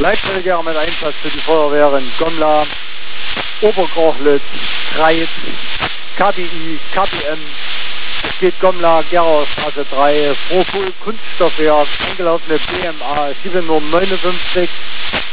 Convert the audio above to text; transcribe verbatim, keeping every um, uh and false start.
Leitfelger mit Einsatz für die Feuerwehren Gomla, Oberkrochlitz, Kreis, K B I, K B M. Es geht Gomla, Gerauer Straße drei, Frohpol, Kunststoffwerk, eingelaufene B M A sieben neunundfünfzig,